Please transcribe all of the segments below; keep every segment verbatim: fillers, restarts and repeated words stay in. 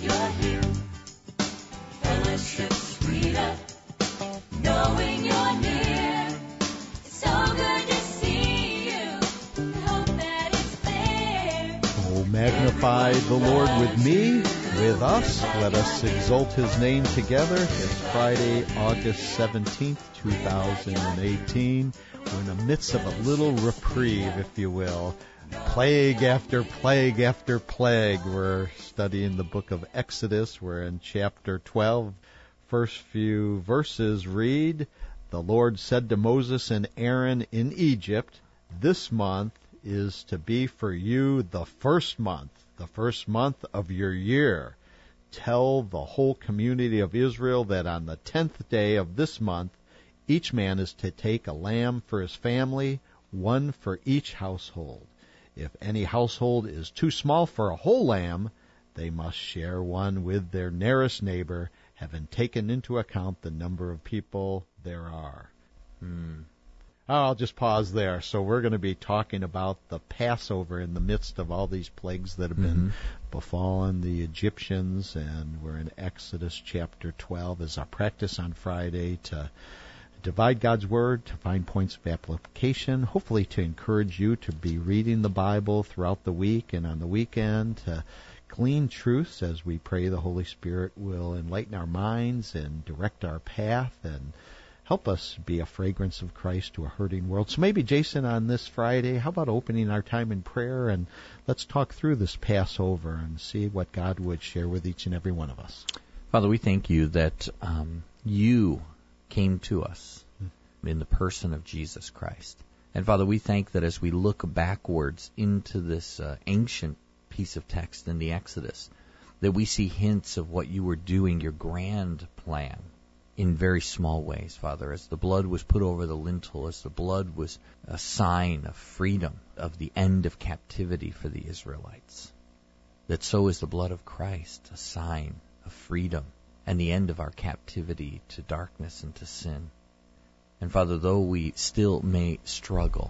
you're here. Fellowship sweeter, knowing you're near. It's so good to see you. I hope that it's there. Oh, magnify the Lord with me, with us. Let us exalt his name together. It's Friday, August seventeenth, two thousand eighteen. We're in the midst of a little reprieve, if you will. Plague after plague after plague. We're studying the book of Exodus. We're in chapter twelve. First few verses read, "The Lord said to Moses and Aaron in Egypt, this month is to be for you the first month, the first month of your year. Tell the whole community of Israel that on the tenth day of this month, each man is to take a lamb for his family, one for each household. If any household is too small for a whole lamb, they must share one with their nearest neighbor, having taken into account the number of people there are." Hmm. I'll just pause there. So we're going to be talking about the Passover in the midst of all these plagues that have been mm-hmm. befallen the Egyptians, and we're in Exodus chapter twelve as our practice on Friday to divide God's Word, to find points of application, hopefully to encourage you to be reading the Bible throughout the week and on the weekend, to glean truths as we pray the Holy Spirit will enlighten our minds and direct our path and help us be a fragrance of Christ to a hurting world. So maybe, Jason, on this Friday, how about opening our time in prayer, and let's talk through this Passover and see what God would share with each and every one of us. Father, we thank you that um, you came to us in the person of Jesus Christ. And Father, we thank that as we look backwards into this uh, ancient piece of text in the Exodus, that we see hints of what you were doing, your grand plan, in very small ways, Father. As the blood was put over the lintel, as the blood was a sign of freedom, of the end of captivity for the Israelites, that so is the blood of Christ, a sign of freedom and the end of our captivity to darkness and to sin. And Father, though we still may struggle,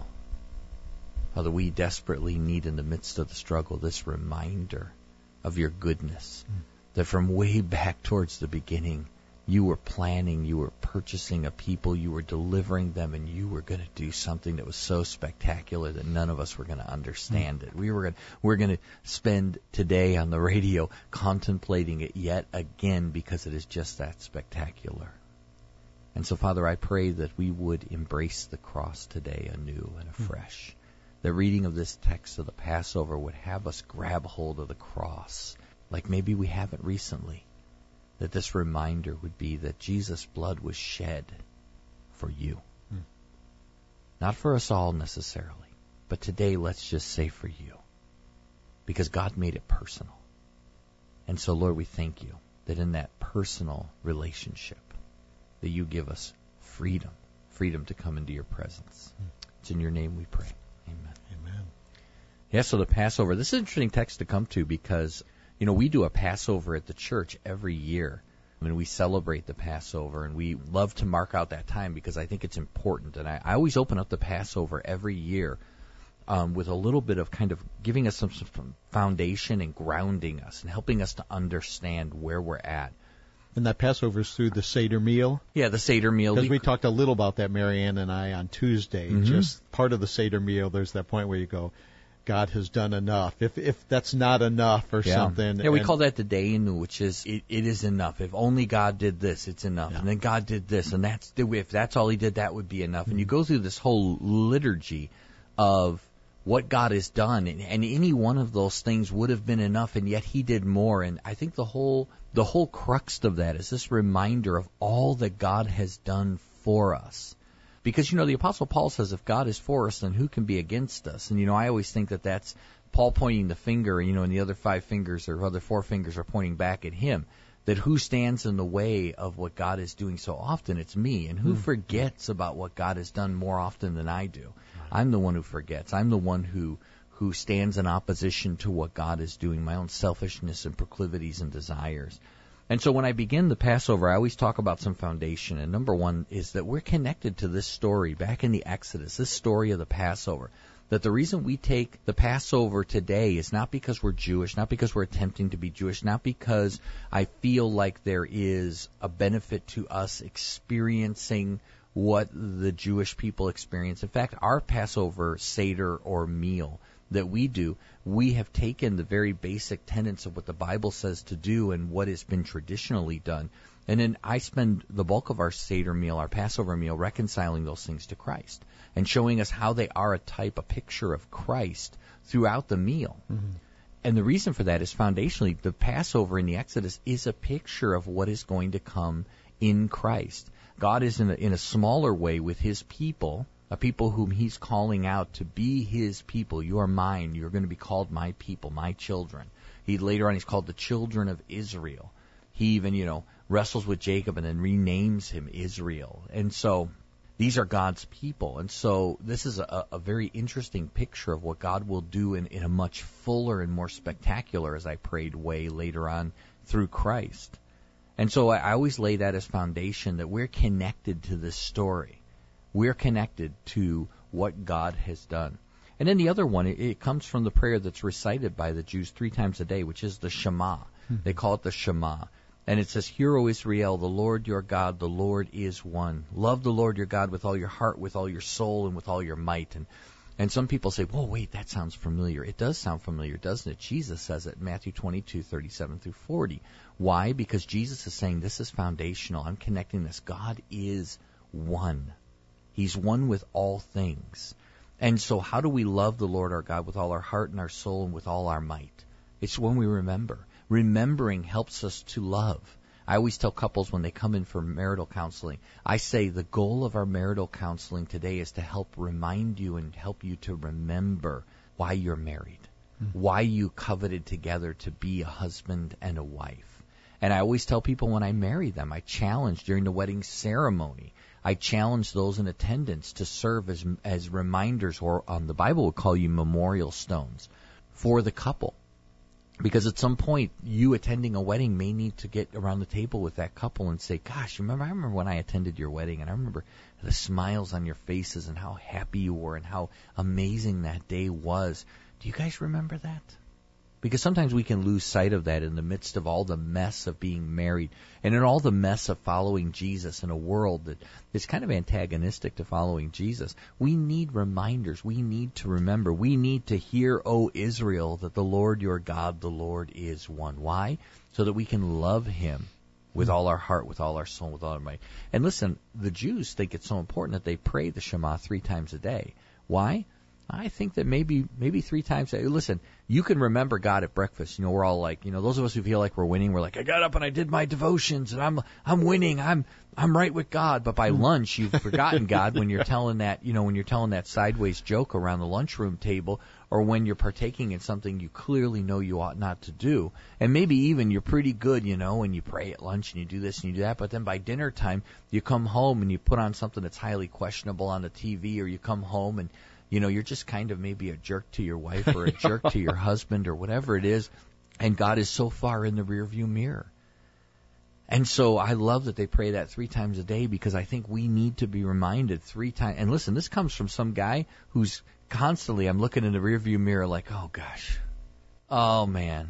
Father, we desperately need in the midst of the struggle this reminder of your goodness, mm. that from way back towards the beginning, you were planning, you were purchasing a people, you were delivering them, and you were going to do something that was so spectacular that none of us were going to understand mm. it. We were going we're going to spend today on the radio contemplating it yet again because it is just that spectacular. And so, Father, I pray that we would embrace the cross today anew and afresh. Mm. The reading of this text of the Passover would have us grab hold of the cross like maybe we haven't recently. That this reminder would be that Jesus' blood was shed for you. Hmm. Not for us all necessarily, but today let's just say for you. Because God made it personal. And so, Lord, we thank you that in that personal relationship, that you give us freedom, freedom to come into your presence. Hmm. It's in your name we pray. Amen. Amen. Yeah, so the Passover, this is an interesting text to come to because you know, we do a Passover at the church every year. I mean, we celebrate the Passover, and we love to mark out that time because I think it's important. And I, I always open up the Passover every year um, with a little bit of kind of giving us some, some foundation and grounding us and helping us to understand where we're at. And that Passover is through the Seder meal? Yeah, the Seder meal. Because we, we talked a little about that, Marianne and I, on Tuesday. Mm-hmm. Just part of the Seder meal, there's that point where you go, God has done enough. If if that's not enough or yeah. something. Yeah, we call that the Deinu, which is, it, it is enough. If only God did this, it's enough. Yeah. And then God did this, and that's if that's all he did, that would be enough. Mm-hmm. And you go through this whole liturgy of what God has done, and, and any one of those things would have been enough, and yet he did more. And I think the whole the whole crux of that is this reminder of all that God has done for us. Because, you know, the Apostle Paul says if God is for us, then who can be against us? And, you know, I always think that that's Paul pointing the finger, you know, and the other five fingers or other four fingers are pointing back at him. That who stands in the way of what God is doing so often? It's me. And who mm. forgets about what God has done more often than I do? I'm the one who forgets. I'm the one who, who stands in opposition to what God is doing, my own selfishness and proclivities and desires. And so when I begin the Passover, I always talk about some foundation. And number one is that we're connected to this story back in the Exodus, this story of the Passover. that the reason we take the Passover today is not because we're Jewish, not because we're attempting to be Jewish, not because I feel like there is a benefit to us experiencing what the Jewish people experience. In fact, our Passover Seder or meal that we do, we have taken the very basic tenets of what the Bible says to do and what has been traditionally done. And then I spend the bulk of our Seder meal, our Passover meal, reconciling those things to Christ and showing us how they are a type, a picture of Christ throughout the meal. Mm-hmm. And the reason for that is foundationally, the Passover in the Exodus is a picture of what is going to come in Christ. God is in a, in a smaller way with his people, a people whom he's calling out to be his people. You are mine. You're going to be called my people, my children. He later on he's called the children of Israel. He even, you know, wrestles with Jacob and then renames him Israel. And so these are God's people. And so this is a, a very interesting picture of what God will do in, in a much fuller and more spectacular, as I prayed, way later on through Christ. And so I, I always lay that as foundation, that we're connected to this story. We're connected to what God has done. And then the other one, it, it comes from the prayer that's recited by the Jews three times a day, which is the Shema. Mm-hmm. They call it the Shema. And it says, Hear, O Israel, the Lord your God, the Lord is one. Love the Lord your God with all your heart, with all your soul, and with all your might. And and some people say, whoa, wait, that sounds familiar. It does sound familiar, doesn't it? Jesus says it in Matthew twenty-two, thirty-seven through forty. Why? Because Jesus is saying this is foundational. I'm connecting this. God is one. He's one with all things. And so how do we love the Lord our God with all our heart and our soul and with all our might? It's when we remember. Remembering helps us to love. I always tell couples when they come in for marital counseling, I say the goal of our marital counseling today is to help remind you and help you to remember why you're married, mm-hmm. why you coveted together to be a husband and a wife. And I always tell people when I marry them, I challenge during the wedding ceremony, I challenge those in attendance to serve as as reminders, or um, the Bible would call you memorial stones, for the couple. Because at some point, you attending a wedding may need to get around the table with that couple and say, gosh, remember, I remember when I attended your wedding, and I remember the smiles on your faces and how happy you were and how amazing that day was. Do you guys remember that? Because sometimes we can lose sight of that in the midst of all the mess of being married and in all the mess of following Jesus in a world that is kind of antagonistic to following Jesus. We need reminders. We need to remember. We need to hear, O Israel, that the Lord your God, the Lord is one. Why? So that we can love him with all our heart, with all our soul, with all our might. And listen, the Jews think it's so important that they pray the Shema three times a day. Why? I think that maybe maybe three times a day. Listen, you can remember God at breakfast. You know, we're all like, you know, those of us who feel like we're winning, we're like, I got up and I did my devotions and I'm I'm winning. I'm I'm right with God. But by lunch, you've forgotten God when you're telling that, you know, when you're telling that sideways joke around the lunchroom table, or when you're partaking in something you clearly know you ought not to do. And maybe even you're pretty good, you know, and you pray at lunch and you do this and you do that. But then by dinner time, you come home and you put on something that's highly questionable on the T V, or you come home and you know, you're just kind of maybe a jerk to your wife or a jerk to your husband or whatever it is, and God is so far in the rearview mirror. And so I love that they pray that three times a day, because I think we need to be reminded three times. And listen, this comes from some guy who's constantly, I'm looking in the rearview mirror like, oh gosh, oh man,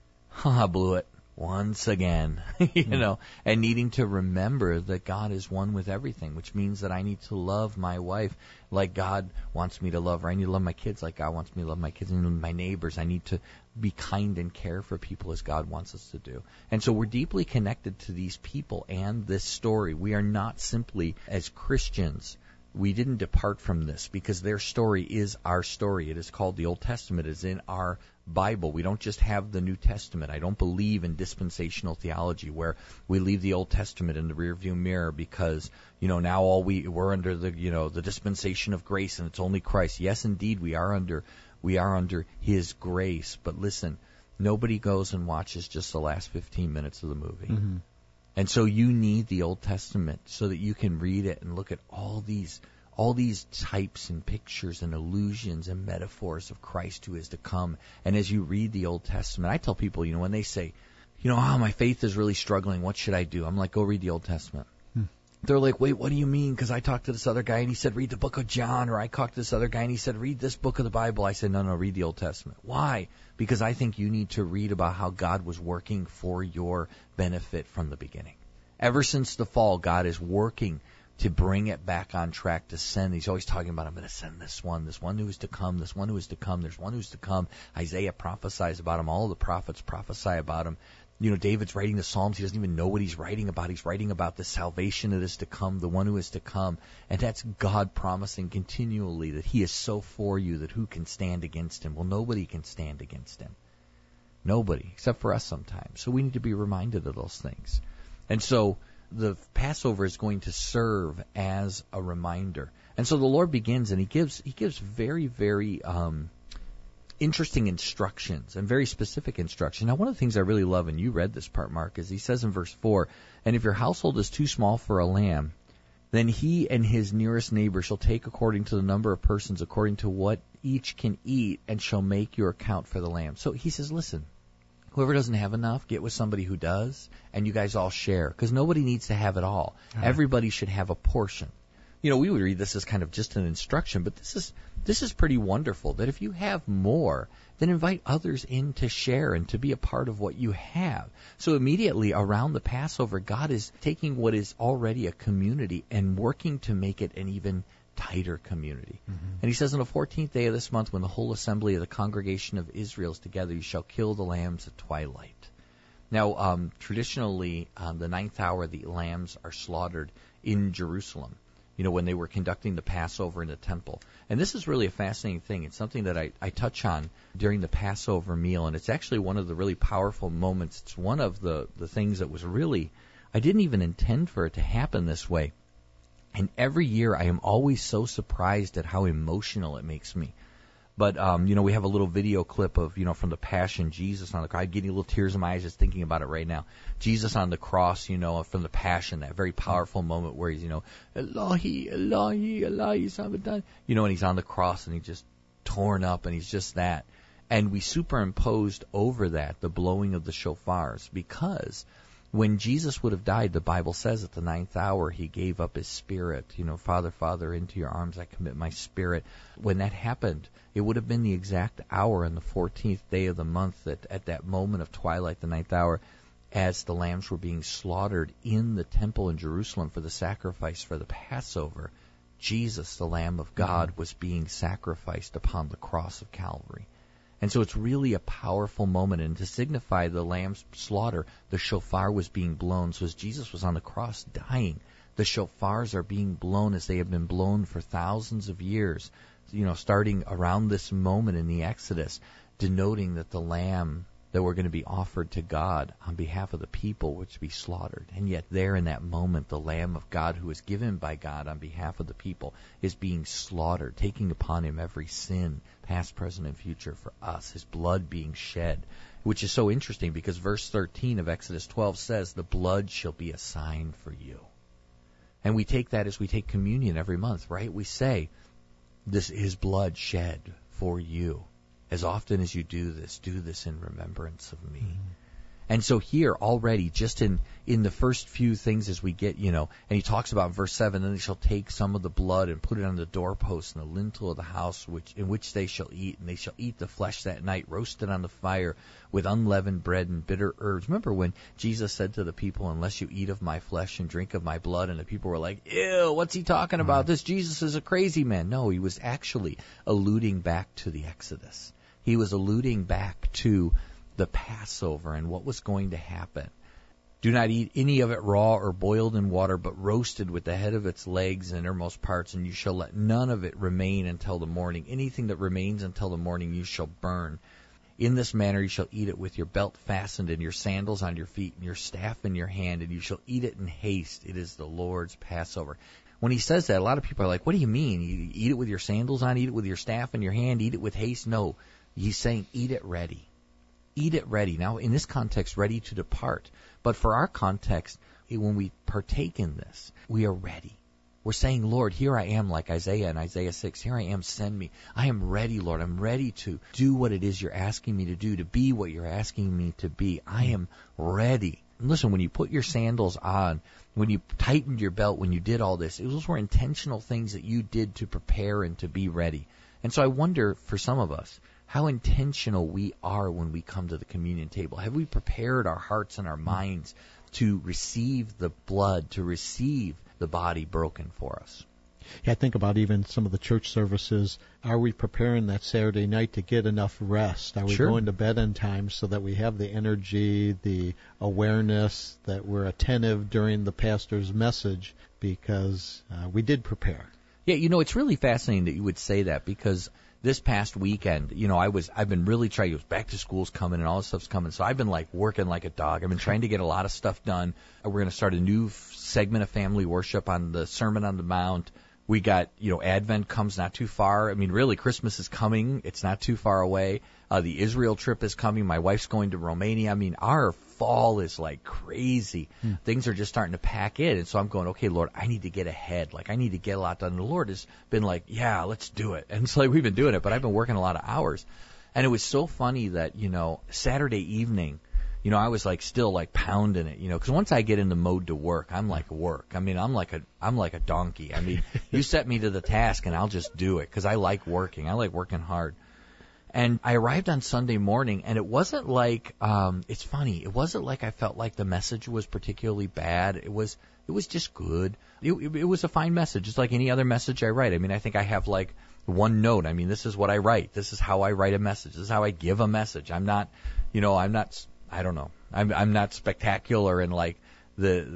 I blew it once again, you know, and needing to remember that God is one with everything, which means that I need to love my wife like God wants me to love her. I need to love my kids like God wants me to love my kids, and my neighbors. I need to be kind and care for people as God wants us to do. And so we're deeply connected to these people and this story. We are not simply, as Christians, we didn't depart from this, because their story is our story. It is called the Old Testament. It is in our Bible. We don't just have the New Testament. I don't believe in dispensational theology where we leave the Old Testament in the rearview mirror because, you know, now all we we're under the, you know, the dispensation of grace and it's only Christ. Yes, indeed, we are under we are under his grace. But listen, nobody goes and watches just the last fifteen minutes of the movie. Mm-hmm. And so you need the Old Testament so that you can read it and look at all these all these types and pictures and allusions and metaphors of Christ who is to come. And as you read the Old Testament, I tell people, you know, when they say, you know, oh, my faith is really struggling, what should I do? I'm like, go read the Old Testament. Hmm. they're like, wait, what do you mean? Because I talked to this other guy and he said, read the book of John. Or I talked to this other guy and he said, read this book of the Bible. I said, no, no, read the Old Testament. Why? Because I think you need to read about how God was working for your benefit from the beginning. Ever since the fall, God is working to bring it back on track, to send. He's always talking about, I'm going to send this one, this one who is to come, this one who is to come, there's one who's to come. Isaiah prophesies about him. All of the prophets prophesy about him. You know, David's writing the Psalms. He doesn't even know what he's writing about. He's writing about the salvation that is to come, the one who is to come. And that's God promising continually that he is so for you that who can stand against him? Well, nobody can stand against him. Nobody, except for us sometimes. So we need to be reminded of those things. And so the Passover is going to serve as a reminder. And so the Lord begins, and he gives he gives very, very um, interesting instructions and very specific instruction. Now, one of the things I really love, and you read this part, Mark, is he says in verse four, and if your household is too small for a lamb, then he and his nearest neighbor shall take according to the number of persons, according to what each can eat, and shall make your account for the lamb. So he says, listen, whoever doesn't have enough, get with somebody who does, and you guys all share, because nobody needs to have it all. Uh-huh. Everybody should have a portion. You know, we would read this as kind of just an instruction, but this is this is pretty wonderful, that if you have more, then invite others in to share and to be a part of what you have. So immediately around the Passover, God is taking what is already a community and working to make it an even tighter community. Mm-hmm. And he says, on the fourteenth day of this month, when the whole assembly of the congregation of Israel is together, you shall kill the lambs at twilight. Now, um, traditionally, on the ninth hour, the lambs are slaughtered in Jerusalem, you know, when they were conducting the Passover in the temple. And this is really a fascinating thing. It's something that I, I touch on during the Passover meal, and it's actually one of the really powerful moments. It's one of the, the things that was really, I didn't even intend for it to happen this way. And every year I am always so surprised at how emotional it makes me. But, um, you know, we have a little video clip of, you know, from the Passion, Jesus on the cross. I'm getting little tears in my eyes just thinking about it right now. Jesus on the cross, you know, from the Passion, that very powerful moment where he's, you know, Elohi, Elohi, Elohi, Sabbathani. You know, and he's on the cross and he's just torn up and he's just that. And we superimposed over that the blowing of the shofars, because when Jesus would have died, the Bible says at the ninth hour, he gave up his spirit. You know, Father, Father, into your arms I commit my spirit. When that happened, it would have been the exact hour on the fourteenth day of the month, that at that moment of twilight, the ninth hour, as the lambs were being slaughtered in the temple in Jerusalem for the sacrifice for the Passover, Jesus, the Lamb of God, was being sacrificed upon the cross of Calvary. And so it's really a powerful moment. And to signify the lamb's slaughter, the shofar was being blown. So as Jesus was on the cross dying, the shofars are being blown as they have been blown for thousands of years, you know, starting around this moment in the Exodus, denoting that the lamb that were going to be offered to God on behalf of the people was to be slaughtered. And yet there in that moment, the Lamb of God, who is given by God on behalf of the people, is being slaughtered, taking upon him every sin, past, present, and future for us, his blood being shed, which is so interesting because verse thirteen of Exodus twelve says, the blood shall be a sign for you. And we take that as we take communion every month, right? We say, this his blood shed for you. As often as you do this, do this in remembrance of me. Mm-hmm. And so here already, just in, in the first few things as we get, you know, and he talks about in verse seven, then they shall take some of the blood and put it on the doorpost and the lintel of the house which in which they shall eat, and they shall eat the flesh that night, roasted on the fire with unleavened bread and bitter herbs. Remember when Jesus said to the people, unless you eat of my flesh and drink of my blood, and the people were like, ew, what's he talking about? Mm-hmm. This Jesus is a crazy man. No, he was actually alluding back to the Exodus. He was alluding back to the Passover and what was going to happen. Do not eat any of it raw or boiled in water, but roasted with the head of its legs and innermost parts, and you shall let none of it remain until the morning. Anything that remains until the morning you shall burn. In this manner you shall eat it with your belt fastened and your sandals on your feet and your staff in your hand, and you shall eat it in haste. It is the Lord's Passover. When he says that, a lot of people are like, what do you mean? You eat it with your sandals on, eat it with your staff in your hand, eat it with haste? No, he's saying eat it ready. Eat it ready. Now, in this context, ready to depart. But for our context, when we partake in this, we are ready. We're saying, Lord, here I am, like Isaiah in Isaiah six. Here I am, send me. I am ready, Lord. I'm ready to do what it is you're asking me to do, to be what you're asking me to be. I am ready listen, when you put your sandals on, when you tightened your belt, when you did all this, those were intentional things that you did to prepare and to be ready. And so I wonder, for some of us, how intentional we are when we come to the communion table. Have we prepared our hearts and our minds to receive the blood, to receive the body broken for us? Yeah, I think about even some of the church services. Are we preparing that Saturday night to get enough rest? Are we Sure. going to bed in time so that we have the energy, the awareness, that we're attentive during the pastor's message because uh, we did prepare? Yeah, you know, it's really fascinating that you would say that, because this past weekend, you know, I was, I've been really trying, it was back to school's coming and all this stuff's coming, so I've been like working like a dog. I've been trying to get a lot of stuff done. We're going to start a new f- segment of family worship on the Sermon on the Mount. We got, you know, Advent comes not too far. I mean, really, Christmas is coming. It's not too far away. Uh, the Israel trip is coming. My wife's going to Romania. I mean, our fall is like crazy. Hmm. Things are just starting to pack in. And so I'm going, okay, Lord, I need to get ahead. Like, I need to get a lot done. And the Lord has been like, yeah, let's do it. And it's like, we've been doing it, but I've been working a lot of hours. And it was so funny that, you know, Saturday evening, you know, I was like still like pounding it, you know, because once I get in the mode to work, I'm like work. I mean, I'm like a I'm like a donkey. I mean, you set me to the task and I'll just do it because I like working. I like working hard. And I arrived on Sunday morning, and it wasn't like um, it's funny. It wasn't like I felt like the message was particularly bad. It was it was just good. It, it, it was a fine message, just like any other message I write. I mean, I think I have like one note. I mean, this is what I write. This is how I write a message. This is how I give a message. I'm not, you know, I'm not. I don't know. I'm I'm not spectacular in like the,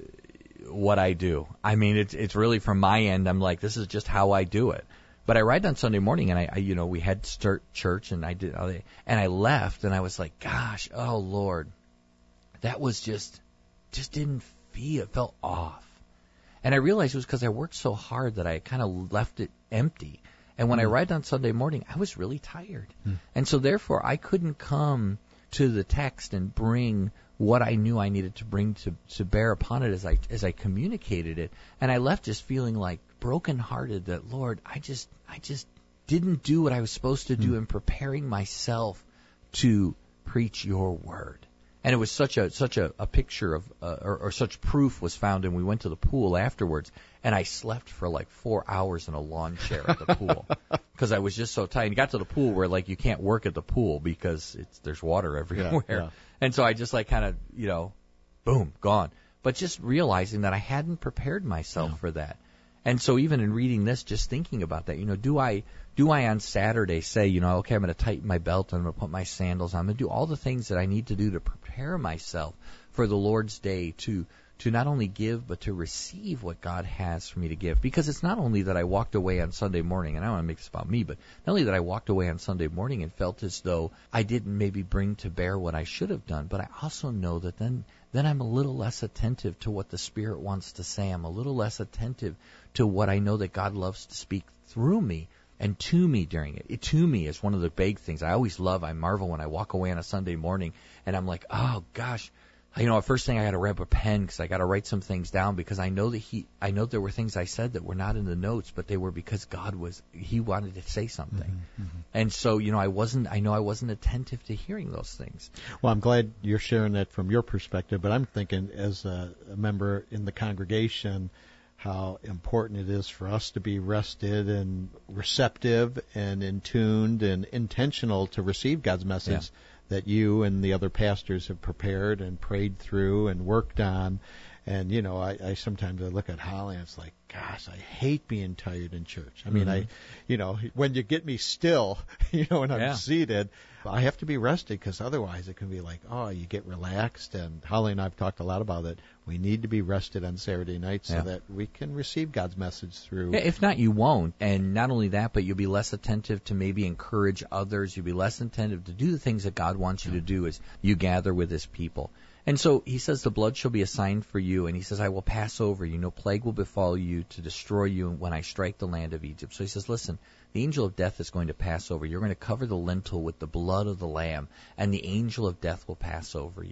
the what I do. I mean, it's it's really from my end. I'm like, this is just how I do it. But I arrived on Sunday morning, and I, I you know, we had to start church, and I did, and I left, and I was like, gosh, oh Lord, that was just just didn't feel. It felt off, and I realized it was because I worked so hard that I kind of left it empty. And when mm. I arrived on Sunday morning, I was really tired, mm. and so therefore I couldn't come to the text and bring what I knew I needed to bring to, to bear upon it as I as I communicated it. And I left just feeling like brokenhearted that, Lord, I just I just didn't do what I was supposed to do mm. in preparing myself to preach your word. And it was such a such a, a picture of uh, or, or such proof was found, and we went to the pool afterwards, and I slept for like four hours in a lawn chair at the pool because I was just so tired. And got to the pool where like you can't work at the pool because it's there's water everywhere, yeah, yeah. And so I just like kind of you know, boom, gone. But just realizing that I hadn't prepared myself yeah. for that. And so even in reading this, just thinking about that, you know, do I do I on Saturday say, you know, okay, I'm going to tighten my belt, I'm going to put my sandals on, I'm going to do all the things that I need to do to prepare myself for the Lord's Day to to not only give but to receive what God has for me to give. Because it's not only that I walked away on Sunday morning, and I don't want to make this about me, but not only that I walked away on Sunday morning and felt as though I didn't maybe bring to bear what I should have done, but I also know that then then I'm a little less attentive to what the Spirit wants to say. I'm a little less attentive to what I know that God loves to speak through me and to me during it. It to me is one of the big things. I always love, I marvel when I walk away on a Sunday morning and I'm like, oh gosh, you know, first thing I got to grab a pen because I got to write some things down because I know that he, I know there were things I said that were not in the notes, but they were because God was, he wanted to say something. Mm-hmm, mm-hmm. And so, you know, I wasn't, I know I wasn't attentive to hearing those things. Well, I'm glad you're sharing that from your perspective, but I'm thinking as a, a member in the congregation, how important it is for us to be rested and receptive and in tuned and intentional to receive God's message. Yeah. That you and the other pastors have prepared and prayed through and worked on. And, you know, I, I sometimes I look at Holly and it's like, gosh, I hate being tired in church. I mean, mm-hmm. I, you know, when you get me still, you know, when I'm yeah. seated, I have to be rested because otherwise it can be like, oh, you get relaxed. And Holly and I have talked a lot about it. We need to be rested on Saturday night so yeah. that we can receive God's message through. Yeah, if not, you won't. And not only that, but you'll be less attentive to maybe encourage others. You'll be less attentive to do the things that God wants you yeah. to do as you gather with His people. And so he says, the blood shall be a sign for you. And he says, I will pass over you. No plague will befall you to destroy you when I strike the land of Egypt. So he says, listen, the angel of death is going to pass over. You're going to cover the lintel with the blood of the lamb, and the angel of death will pass over you.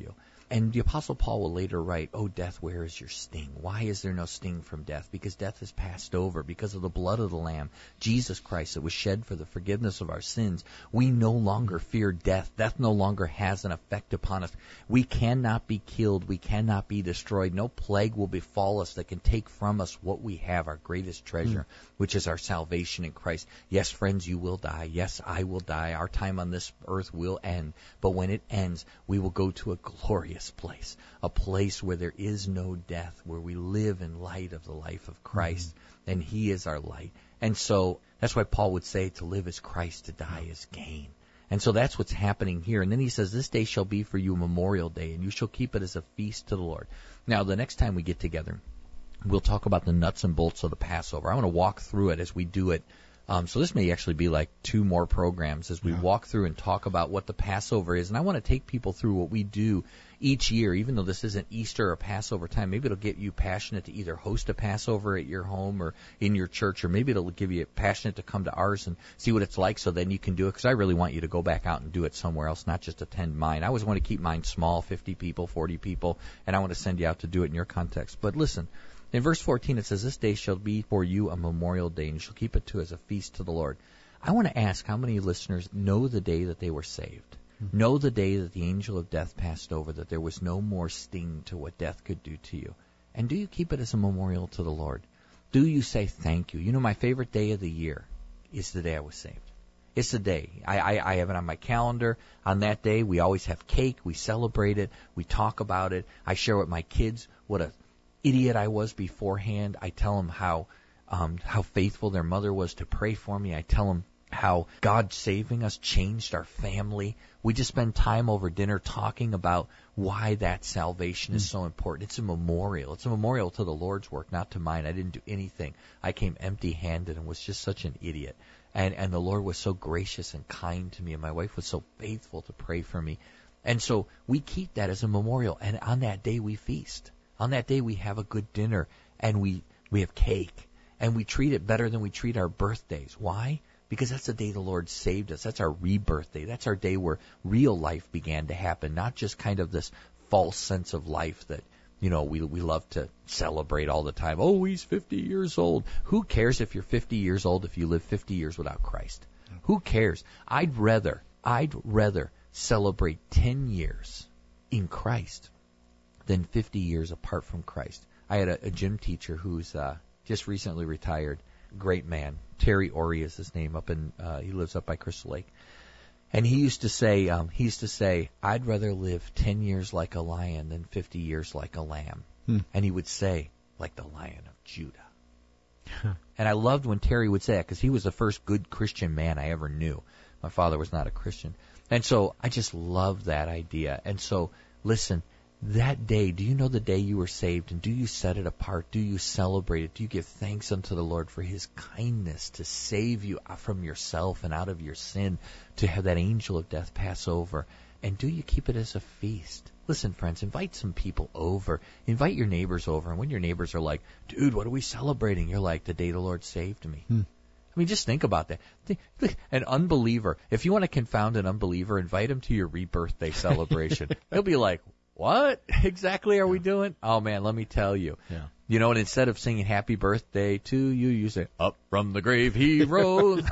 and the Apostle Paul will later write, "Oh, death, where is your sting? Why is there no sting from death? Because death has passed over. Because of the blood of the Lamb, Jesus Christ, that was shed for the forgiveness of our sins. We no longer fear death. Death no longer has an effect upon us. We cannot be killed. We cannot be destroyed. No plague will befall us that can take from us what we have, our greatest treasure, mm. which is our salvation in Christ. Yes, friends, you will die. Yes, I will die. Our time on this earth will end. But when it ends, we will go to a glorious place, a place where there is no death, where we live in light of the life of Christ, mm-hmm. and He is our light. And so that's why Paul would say to live is Christ, to die is gain. And so that's what's happening here. And then he says, this day shall be for you a memorial day, and you shall keep it as a feast to the Lord. Now, the next time we get together, we'll talk about the nuts and bolts of the Passover. I want to walk through it as we do it. Um, so this may actually be like two more programs as we yeah. walk through and talk about what the Passover is. And I want to take people through what we do each year, even though this isn't Easter or Passover time. Maybe it'll get you passionate to either host a Passover at your home or in your church, or maybe it'll give you passionate to come to ours and see what it's like, so then you can do it. Because I really want you to go back out and do it somewhere else, not just attend mine. I always want to keep mine small, fifty people, forty people, and I want to send you out to do it in your context. But listen, in verse fourteen it says, this day shall be for you a memorial day, and you shall keep it to as a feast to the Lord. I want to ask how many listeners know the day that they were saved, mm-hmm. know the day that the angel of death passed over, that there was no more sting to what death could do to you. And do you keep it as a memorial to the Lord? Do you say thank you? You know, my favorite day of the year is the day I was saved. It's the day. I, I, I have it on my calendar. On that day, we always have cake. We celebrate it. We talk about it. I share with my kids what a idiot I was beforehand. I tell them how um, how faithful their mother was to pray for me. I tell them how God saving us changed our family. We just spend time over dinner talking about why that salvation is so important. It's a memorial. It's a memorial to the Lord's work, not to mine. I didn't do anything. I came empty-handed and was just such an idiot. And, and the Lord was so gracious and kind to me, and my wife was so faithful to pray for me. And so we keep that as a memorial, and on that day we feast. On that day we have a good dinner, and we, we have cake, and we treat it better than we treat our birthdays. Why? Because that's the day the Lord saved us. That's our rebirth day. That's our day where real life began to happen, not just kind of this false sense of life that, you know, we we love to celebrate all the time. Oh, he's fifty years old. Who cares if you're fifty years old if you live fifty years without Christ? Who cares? I'd rather, I'd rather celebrate ten years in Christ than fifty years apart from Christ. I had a, a gym teacher who's uh, just recently retired. Great man. Terry Ori is his name. Up in uh, he lives up by Crystal Lake, and he used to say, um, he used to say, I'd rather live ten years like a lion than fifty years like a lamb. Hmm. And he would say, like the Lion of Judah. And I loved when Terry would say that, because he was the first good Christian man I ever knew. My father was not a Christian, and so I just loved that idea. And so, listen. That day, do you know the day you were saved, and do you set it apart? Do you celebrate it? Do you give thanks unto the Lord for His kindness to save you from yourself and out of your sin, to have that angel of death pass over? And do you keep it as a feast? Listen, friends, invite some people over. Invite your neighbors over, and when your neighbors are like, dude, what are we celebrating? You're like, the day the Lord saved me. Hmm. I mean, just think about that. An unbeliever, if you want to confound an unbeliever, invite him to your rebirthday celebration. He'll be like, what exactly are we doing? Oh, man, let me tell you. Yeah. You know, and instead of singing happy birthday to you, you say, up from the grave he rose.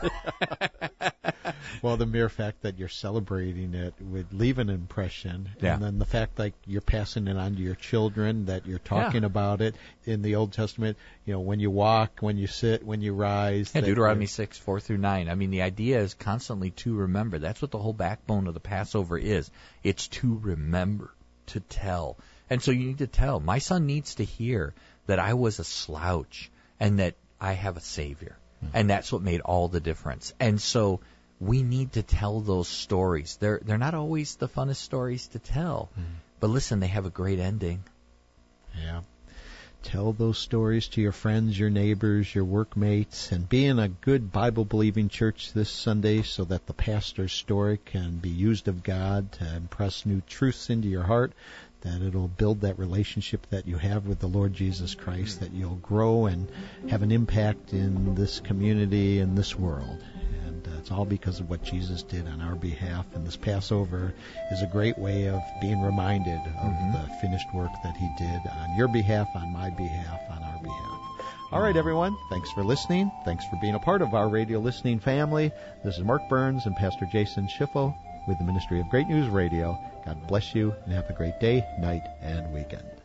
Well, the mere fact that you're celebrating it would leave an impression. Yeah. And then the fact like you're passing it on to your children, that you're talking yeah. about it. In the Old Testament, you know, when you walk, when you sit, when you rise. Yeah, Deuteronomy six, four through nine. I mean, the idea is constantly to remember. That's what the whole backbone of the Passover is. It's to remember. To tell. And so you need to tell. My son needs to hear that I was a slouch and that I have a Savior. Mm-hmm. And that's what made all the difference. And so we need to tell those stories. They're they're not always the funnest stories to tell. Mm-hmm. But listen, they have a great ending. Yeah. Tell those stories to your friends, your neighbors, your workmates, and be in a good Bible-believing church this Sunday so that the pastor's story can be used of God to impress new truths into your heart, that it'll build that relationship that you have with the Lord Jesus Christ, that you'll grow and have an impact in this community and this world. And uh, It's all because of what Jesus did on our behalf. And this Passover is a great way of being reminded of Mhm. the finished work that he did on your behalf, on my behalf, on our behalf. All right, everyone. Thanks for listening. Thanks for being a part of our radio listening family. This is Mark Burns and Pastor Jason Schiffo with the Ministry of Great News Radio. God bless you and have a great day, night, and weekend.